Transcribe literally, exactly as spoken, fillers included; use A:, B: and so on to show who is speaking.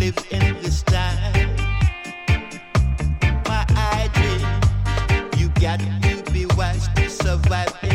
A: live in this time. My idea, you got to be wise to survive.